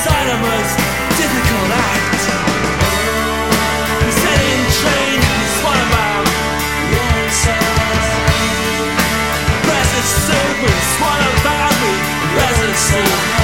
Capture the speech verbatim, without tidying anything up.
inside a most difficult act. We set in train, we swallow about Press it soup, we swallow about, we press it soup.